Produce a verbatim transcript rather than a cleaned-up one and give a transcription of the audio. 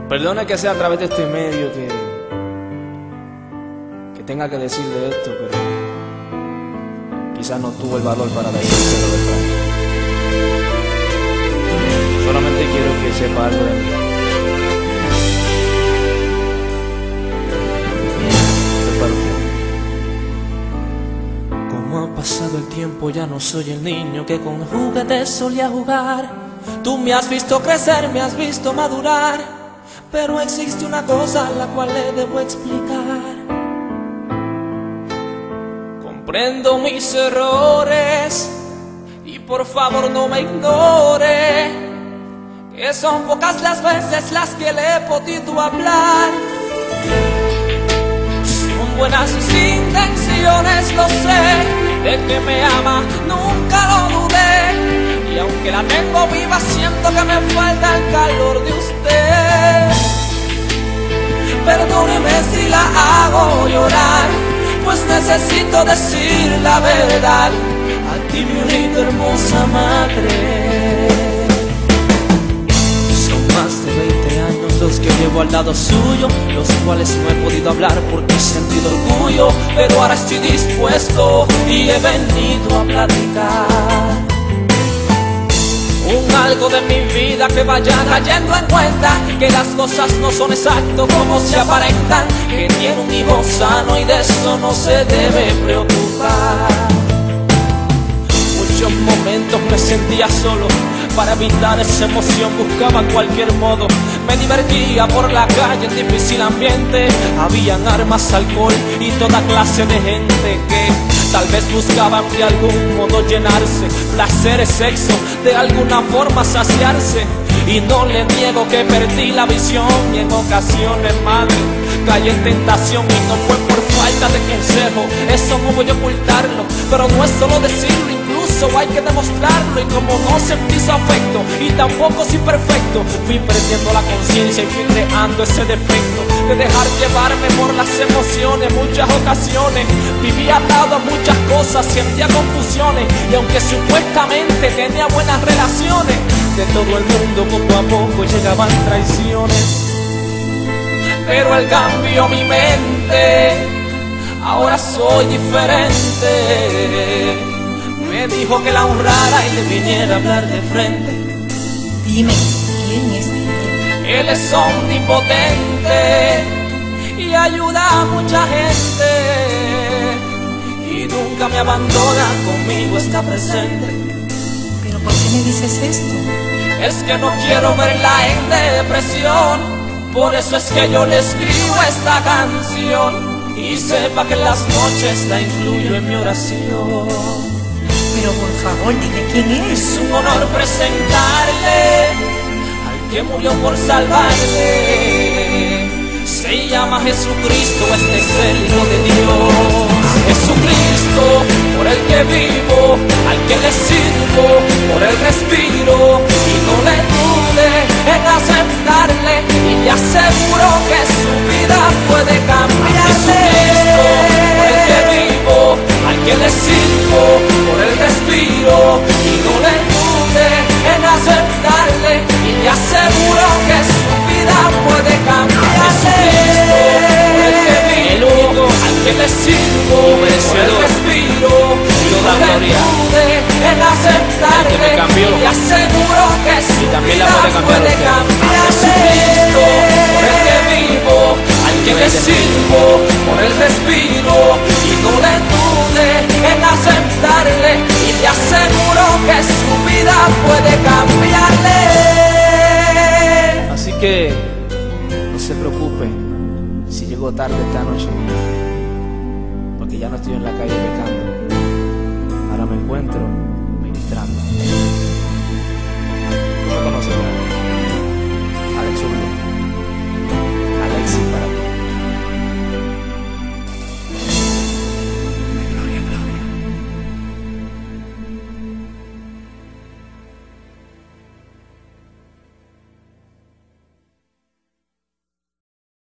Perdone que sea a través de este medio que, que tenga que decir de esto, pero quizás no tuvo el valor para decírselo de frente. Solamente quiero que sepa algo de mí. Es para usted. Como ha pasado el tiempo, ya no soy el niño que con juguetes solía jugar. Tú me has visto crecer, me has visto madurar, pero existe una cosa la cual le debo explicar. Comprendo mis errores y por favor no me ignore, que son pocas las veces las que le he podido hablar. Son buenas sus intenciones, lo sé, de que me ama nunca lo dudé. Y aunque la tengo viva, siento que me falta el calor de usted. Perdóneme si la hago llorar, pues necesito decir la verdad. A ti, mi unida hermosa madre. Son más de veinte años los que llevo al lado suyo, los cuales no he podido hablar porque he sentido orgullo. Pero ahora estoy dispuesto y he venido a platicar un algo de mi vida que vaya cayendo en cuenta, que las cosas no son exacto como se aparentan, que tiene un hijo sano y de eso no se debe preocupar. Muchos momentos me sentía solo, para evitar esa emoción buscaba cualquier modo. Me divertía por la calle en difícil ambiente, habían armas, alcohol y toda clase de gente que tal vez buscaban de algún modo llenarse, placer, sexo, de alguna forma saciarse. Y no le niego que perdí la visión y en ocasiones, madre, caí en tentación. Y no fue por falta de consejo, eso no voy a ocultarlo, pero no es solo decirlo, incluso hay que demostrarlo. Y como no sentí su afecto y tampoco soy perfecto, fui perdiendo la conciencia y fui creando ese defecto de dejar llevarme por las emociones. Muchas ocasiones viví atado a muchas cosas, sentía confusiones, y aunque supuestamente tenía buenas relaciones, de todo el mundo poco a poco llegaban traiciones. Pero al cambio mi mente, ahora soy diferente. Me dijo que la honrara y le viniera a hablar de frente. Dime, ¿quién es él? Él es omnipotente y ayuda a mucha gente, y nunca me abandona, conmigo está presente. ¿Pero por qué me dices esto? Es que no quiero verla en depresión, por eso es que yo le escribo esta canción. Y sepa que en las noches la incluyo en mi oración. Pero por favor, dime quién es. Es un honor presentarle al que murió por salvarle. Se llama Jesucristo, este es el Hijo de Dios. Jesucristo, por el que vivo, al que le sirvo, por el respiro. Y no le dude en aceptarle, y le aseguro que su vida puede cambiar. Jesucristo, por el que vivo, al que le sirvo, por el respiro. Y no le dude en aceptarle, y le aseguro que su vida puede cambiar. Jesucristo, por el que vivo, al que le sirvo, por el respiro. Y no le dude en aceptarle, y le aseguro que su vida puede cambiar. Jesucristo, por el que vivo, al que le sirvo, por el respiro. Y no le dude en aceptarle, y le aseguro que su vida puede cambiarle. Así que no se preocupe si llego tarde esta noche, porque ya no estoy en la calle pecando. Ahora me encuentro ministrando. ¿Tú me conoces? Alex Urlo. Alexis para ti.